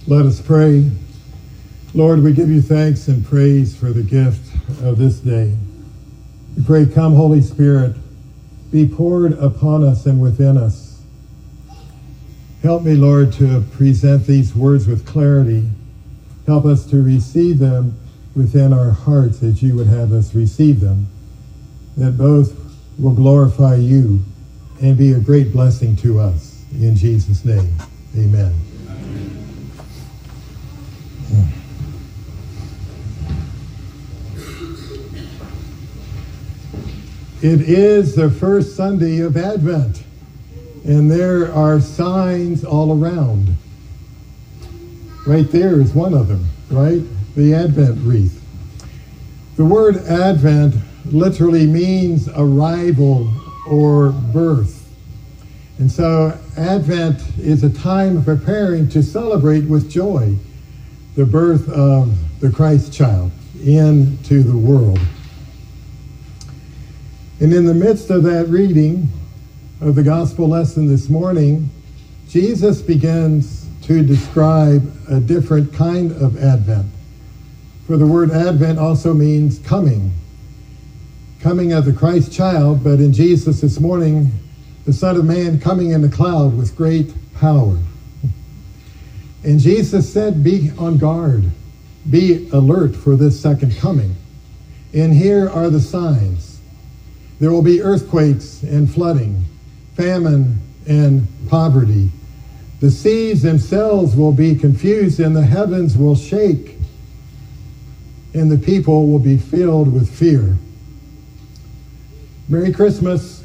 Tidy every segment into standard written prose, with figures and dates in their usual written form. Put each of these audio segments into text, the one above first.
Let us pray. Lord, we give you thanks and praise for the gift of this day. We pray, come, Holy Spirit, be poured upon us and within us. Help me, Lord, to present these words with clarity. Help us to receive them within our hearts as you would have us receive them, that both will glorify you and be a great blessing to us. In Jesus' name, amen. It is the first Sunday of Advent, and there are signs all around. Right there is one of them, right? The Advent wreath. The word Advent literally means arrival or birth. And so Advent is a time of preparing to celebrate with joy the birth of the Christ child into the world. And in the midst of that reading of the gospel lesson this morning, Jesus begins to describe a different kind of Advent. For the word Advent also means coming of the Christ child, but in Jesus this morning, the Son of Man coming in a cloud with great power. And Jesus said, be on guard, be alert for this second coming. And here are the signs. There will be earthquakes and flooding, famine and poverty. The seas themselves will be confused and the heavens will shake, and the people will be filled with fear. Merry Christmas.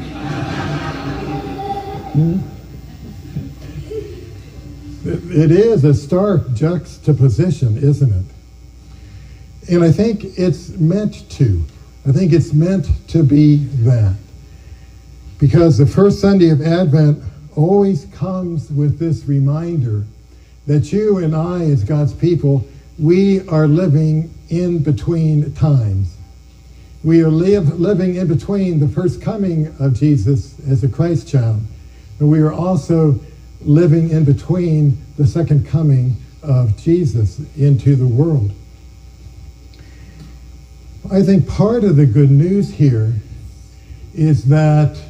It is a stark juxtaposition, isn't it? And I think it's meant to. I think it's meant to be that. Because the first Sunday of Advent always comes with this reminder that you and I, as God's people, we are living in between times. We are living in between the first coming of Jesus as a Christ child, but we are also living in between the second coming of Jesus into the world. I think part of the good news here is that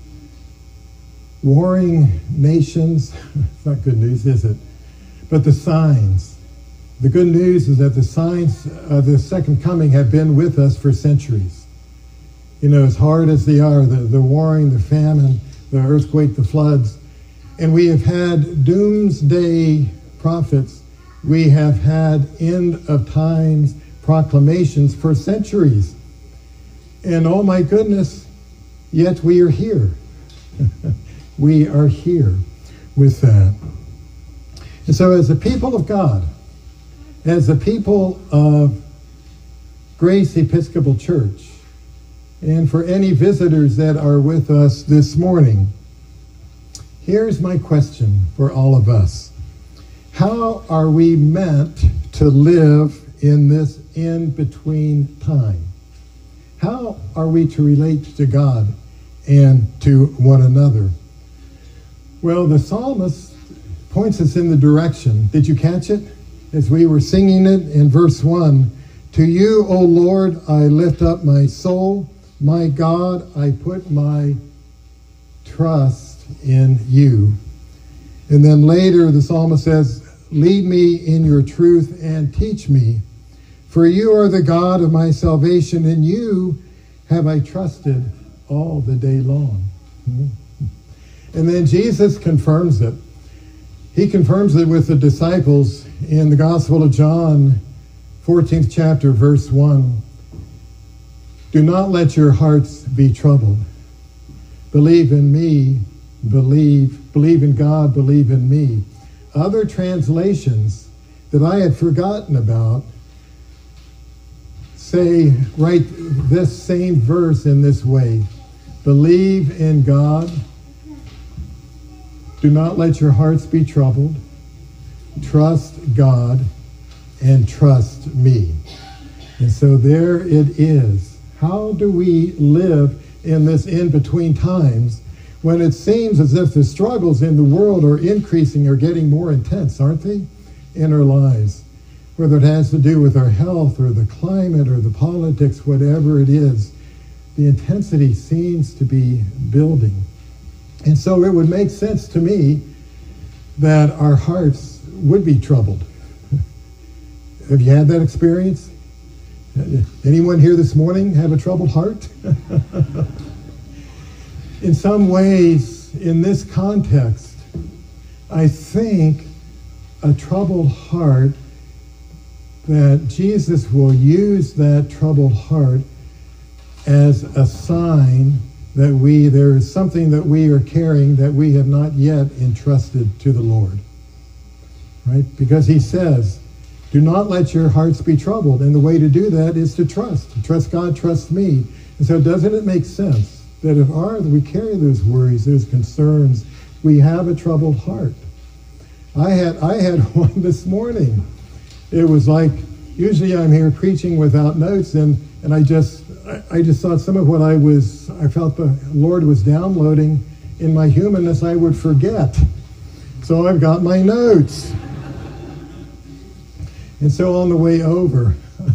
warring nations, it's not good news, is it? But the signs. The good news is that the signs of the second coming have been with us for centuries. You know, as hard as they are, the warring, the famine, the earthquake, the floods, and we have had doomsday prophets. We have had end of times proclamations for centuries. And oh my goodness, yet we are here. We are here with that. And so as a people of God, as a people of Grace Episcopal Church, and for any visitors that are with us this morning, here's my question for all of us. How are we meant to live in this in-between time? How are we to relate to God and to one another? Well, the psalmist points us in the direction. Did you catch it? As we were singing it in verse 1, to you, O Lord, I lift up my soul. My God, I put my trust in you. And then later the psalmist says, lead me in your truth and teach me. For you are the God of my salvation. In you have I trusted all the day long. And then Jesus confirms it. He confirms it with the disciples in the Gospel of John, 14th chapter, verse 1. Do not let your hearts be troubled. Believe in me, believe in God, believe in me. Other translations that I had forgotten about write this same verse in this way. Believe in God. Do not let your hearts be troubled. Trust God and trust me. And so there it is. How do we live in this in-between times when it seems as if the struggles in the world are increasing or getting more intense, aren't they? in our lives, whether it has to do with our health or the climate or the politics, whatever it is, the intensity seems to be building. And so it would make sense to me that our hearts would be troubled. Have you had that experience? Anyone here this morning have a troubled heart? In some ways, in this context, I think a troubled heart, that Jesus will use that troubled heart as a sign that there is something that we are carrying that we have not yet entrusted to the Lord. Right? Because he says, do not let your hearts be troubled. And the way to do that is to trust. Trust God, trust me. And so doesn't it make sense that if we carry those worries, those concerns, we have a troubled heart? I had one this morning. It was like, usually I'm here preaching without notes, and I just thought some of what I felt the Lord was downloading in my humanness I would forget. So I've got my notes. And so on the way over,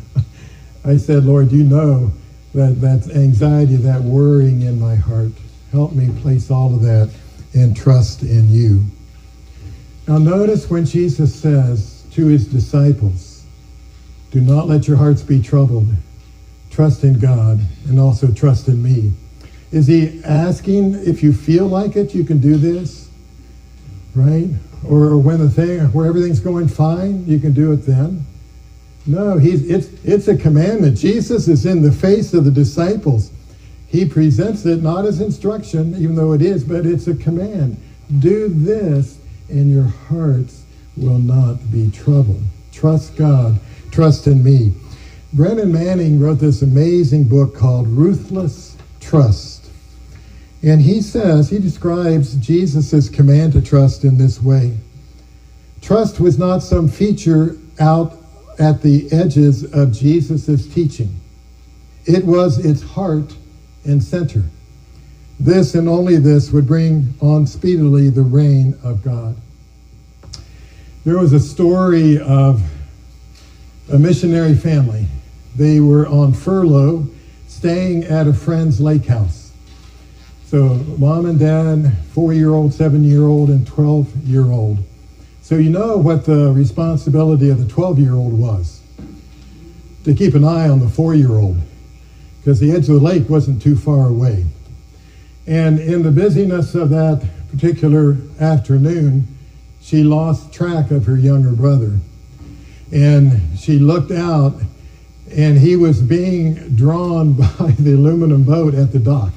I said, Lord, you know that anxiety, that worrying in my heart. Help me place all of that and trust in you. Now notice when Jesus says to his disciples, do not let your hearts be troubled. Trust in God and also trust in me. Is he asking if you feel like it, you can do this? Right? Or where everything's going fine, you can do it then? No, it's a commandment. Jesus is in the face of the disciples. He presents it not as instruction, even though it is, but it's a command. Do this, and your hearts will not be troubled. Trust God. Trust in me. Brennan Manning wrote this amazing book called Ruthless Trust. And he describes Jesus' command to trust in this way. Trust was not some feature out at the edges of Jesus' teaching. It was its heart and center. This and only this would bring on speedily the reign of God. There was a story of a missionary family. They were on furlough, staying at a friend's lake house. So mom and dad, 4-year-old, 7-year-old, and 12-year-old. So you know what the responsibility of the 12-year-old was. To keep an eye on the 4-year-old, because the edge of the lake wasn't too far away. And in the busyness of that particular afternoon, she lost track of her younger brother. And she looked out, and he was being drawn by the aluminum boat at the dock.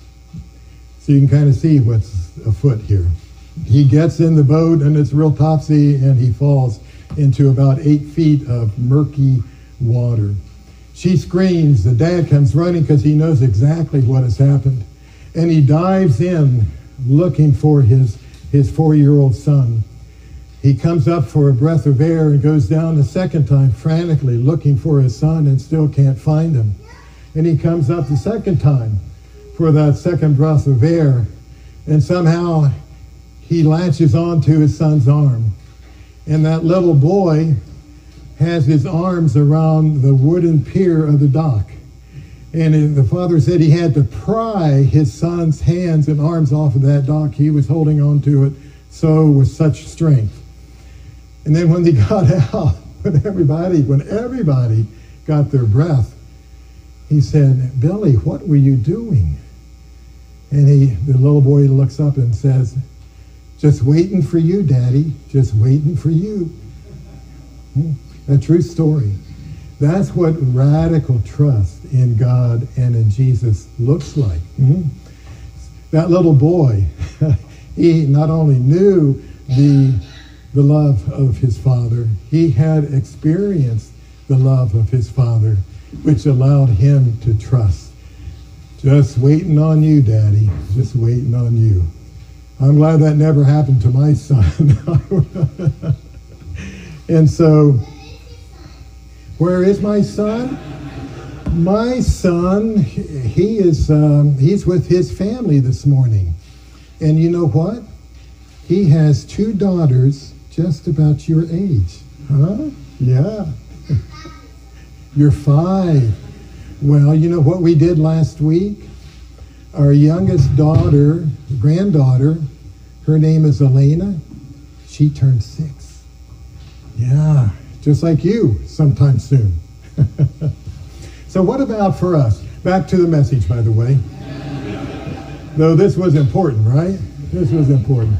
So you can kind of see what's afoot here. He gets in the boat, and it's real topsy, and he falls into about 8 feet of murky water. She screams. The dad comes running because he knows exactly what has happened. And he dives in looking for his 4-year-old son. He comes up for a breath of air and goes down a second time frantically looking for his son and still can't find him. And he comes up the second time for that second breath of air, and somehow he latches onto his son's arm. And that little boy has his arms around the wooden pier of the dock. And the father said he had to pry his son's hands and arms off of that dock. He was holding on to it so with such strength. And then when they got out, when everybody got their breath, he said, Billy, what were you doing? And the little boy looks up and says, just waiting for you, Daddy, just waiting for you. A true story. That's what radical trust in God and in Jesus looks like. That little boy, he not only knew the love of his father, he had experienced the love of his father, which allowed him to trust. Just waiting on you, Daddy, just waiting on you. I'm glad that never happened to my son. And so, where is my son? My son, he's with his family this morning. And you know what? He has 2 daughters just about your age. Huh? Yeah. You're 5. Well, you know what we did last week? Our youngest daughter, granddaughter, her name is Elena. She turned 6. Yeah, just like you sometime soon. So what about for us? Back to the message, by the way. Though this was important, right? This was important.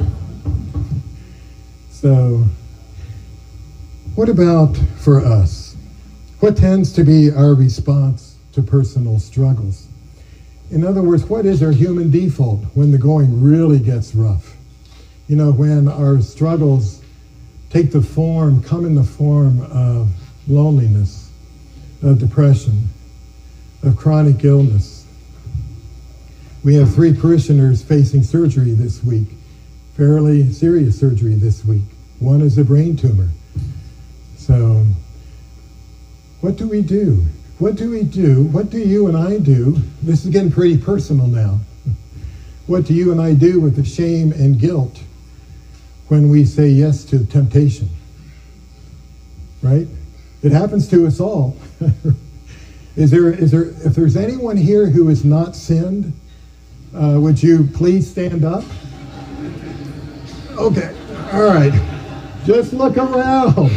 So, what about for us? What tends to be our response to personal struggles? In other words, what is our human default when the going really gets rough? You know, when our struggles come in the form of loneliness, of depression, of chronic illness. We have 3 parishioners facing surgery this week, fairly serious surgery this week. One is a brain tumor. So, what do we do? What do we do? What do you and I do? This is getting pretty personal now. What do you and I do with the shame and guilt when we say yes to temptation? Right? It happens to us all. If there's anyone here who has not sinned, would you please stand up? Okay, all right. Just look around.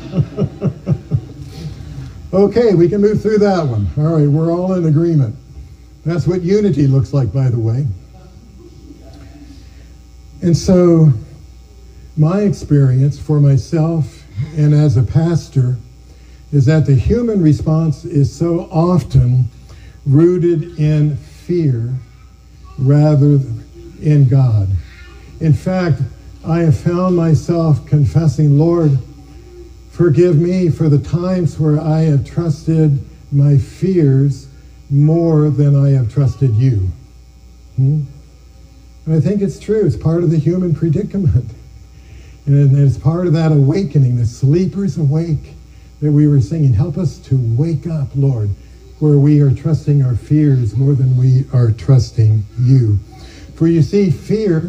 Okay, we can move through that one. All right, we're all in agreement. That's what unity looks like, by the way. And so, my experience for myself and as a pastor is that the human response is so often rooted in fear rather than in God. In fact, I have found myself confessing, Lord, forgive me for the times where I have trusted my fears more than I have trusted you. And I think it's true. It's part of the human predicament. And it's part of that awakening, the sleepers awake that we were singing. Help us to wake up, Lord, where we are trusting our fears more than we are trusting you. For you see, fear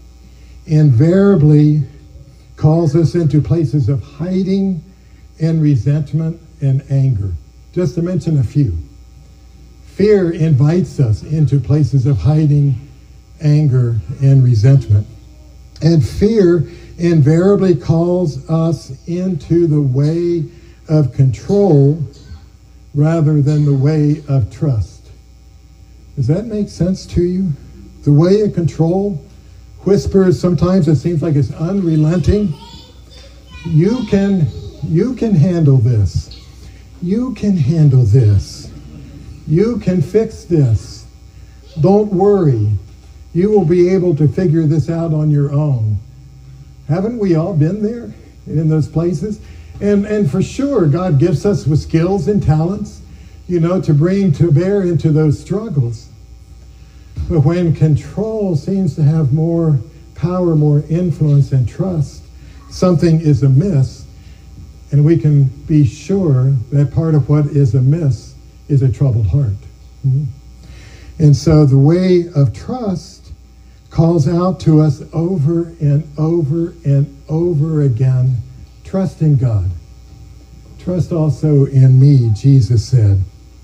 invariably calls us into places of hiding and resentment and anger. Just to mention a few. Fear invites us into places of hiding, anger, and resentment. And fear invariably calls us into the way of control rather than the way of trust. Does that make sense to you? The way of control whispers, sometimes it seems like it's unrelenting. You can handle this. You can handle this. You can fix this. Don't worry. You will be able to figure this out on your own. Haven't we all been there in those places? And for sure, God gives us with skills and talents, to bring to bear into those struggles. But when control seems to have more power, more influence, and trust, something is amiss, and we can be sure that part of what is amiss is a troubled heart. And so the way of trust calls out to us over and over and over again, trust in God. Trust also in me, Jesus said.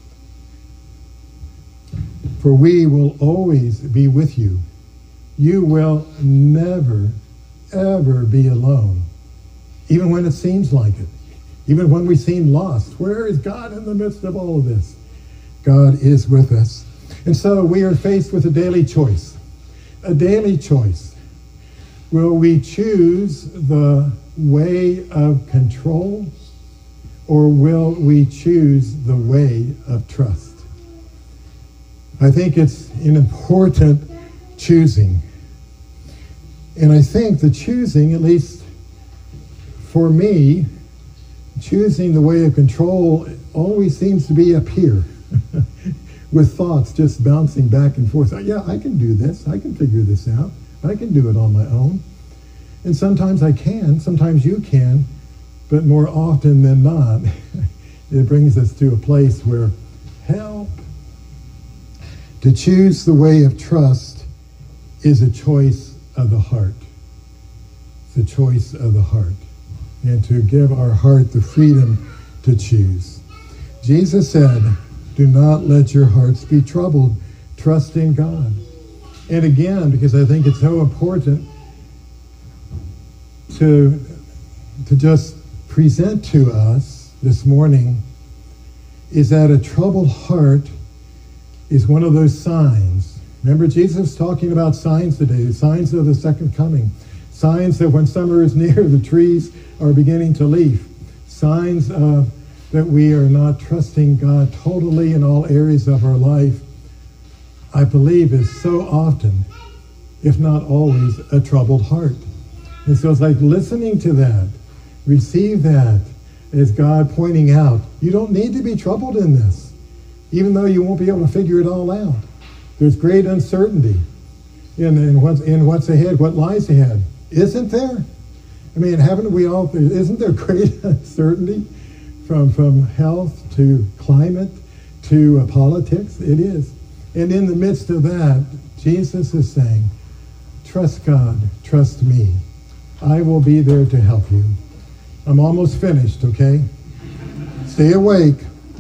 For we will always be with you. You will never, ever be alone. Even when it seems like it. Even when we seem lost. Where is God in the midst of all of this? God is with us. And so we are faced with a daily choice. A daily choice. Will we choose the way of control, or will we choose the way of trust? I think it's an important choosing. And I think the choosing, at least for me, choosing the way of control always seems to be up here with thoughts just bouncing back and forth. Yeah, I can do this. I can figure this out. I can do it on my own. And sometimes I can. Sometimes you can. But more often than not, it brings us to a place where help. To choose the way of trust is a choice of the heart. It's a choice of the heart. and to give our heart the freedom to choose. Jesus said, do not let your hearts be troubled. Trust in God. And again, because I think it's so important to just present to us this morning, is that a troubled heart is one of those signs. Remember, Jesus talking about signs today, the signs of the second coming. Signs that when summer is near, the trees are beginning to leaf. Signs of that we are not trusting God totally in all areas of our life, I believe is so often, if not always, a troubled heart. And so it's like listening to that, receive that as God pointing out, you don't need to be troubled in this, even though you won't be able to figure it all out. There's great uncertainty in what's ahead, what lies ahead. Isn't there? I mean, isn't there great uncertainty from health to climate to politics? It is. And in the midst of that, Jesus is saying, trust God, trust me. I will be there to help you. I'm almost finished, okay? Stay awake.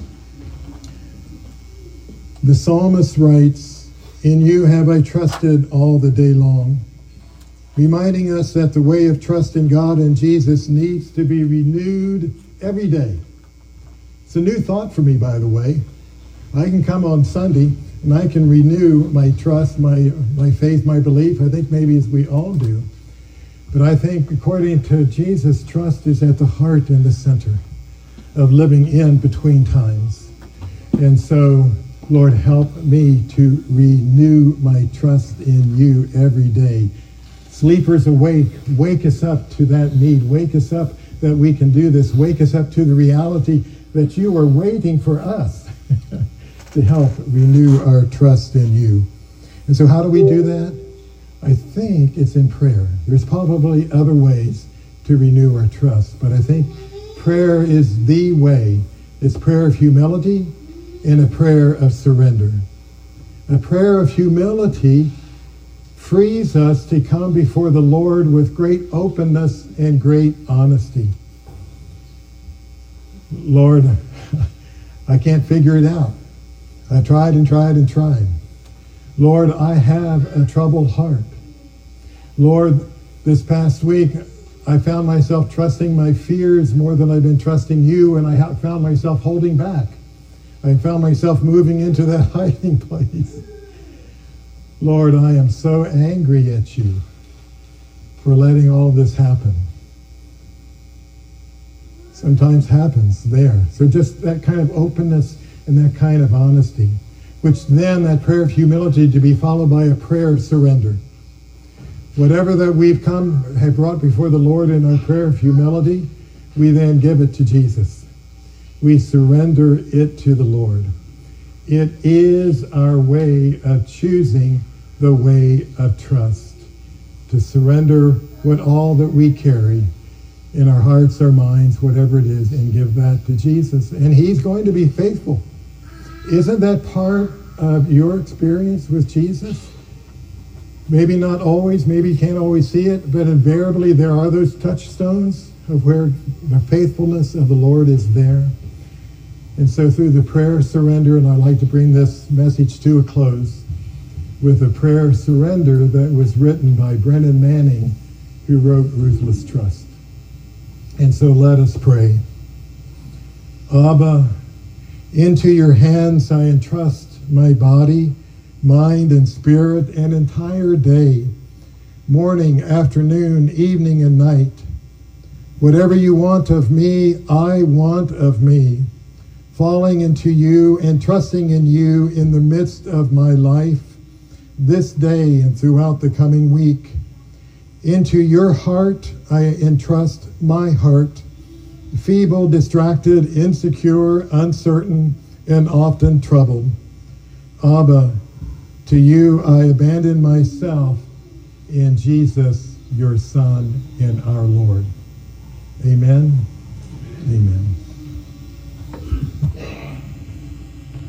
The psalmist writes, in you have I trusted all the day long, reminding us that the way of trust in God and Jesus needs to be renewed every day. It's a new thought for me, by the way. I can come on Sunday and I can renew my trust, my faith, my belief. I think maybe as we all do. But I think according to Jesus, trust is at the heart and the center of living in between times. And so, Lord, help me to renew my trust in you every day. Sleepers awake, wake us up to that need. Wake us up that we can do this. Wake us up to the reality that you are waiting for us to help renew our trust in you. And so how do we do that? I think it's in prayer. There's probably other ways to renew our trust, but I think prayer is the way. It's prayer of humility and a prayer of surrender. A prayer of humility frees us to come before the Lord with great openness and great honesty. Lord, I can't figure it out. I tried and tried and tried. Lord, I have a troubled heart. Lord, this past week, I found myself trusting my fears more than I've been trusting you, and I found myself holding back. I found myself moving into that hiding place. Lord, I am so angry at you for letting all this happen. Sometimes happens there. So just that kind of openness and that kind of honesty, which then that prayer of humility to be followed by a prayer of surrender. Whatever that we've have brought before the Lord in our prayer of humility, we then give it to Jesus. We surrender it to the Lord. It is our way of choosing the way of trust, to surrender all that we carry in our hearts, our minds, whatever it is, and give that to Jesus. And he's going to be faithful. Isn't that part of your experience with Jesus? Maybe not always, maybe you can't always see it, but invariably there are those touchstones of where the faithfulness of the Lord is there. And so through the prayer of surrender, and I'd like to bring this message to a close with a prayer of surrender that was written by Brennan Manning, who wrote Ruthless Trust. And so let us pray. Abba, into your hands I entrust my body, mind, and spirit, an entire day, morning, afternoon, evening, and night. Whatever you want of me, I want of me, falling into you and trusting in you in the midst of my life, this day and throughout the coming week. Into your heart I entrust my heart, feeble, distracted, insecure, uncertain, and often troubled. Abba, to you I abandon myself in Jesus, your Son and our Lord. Amen. Amen.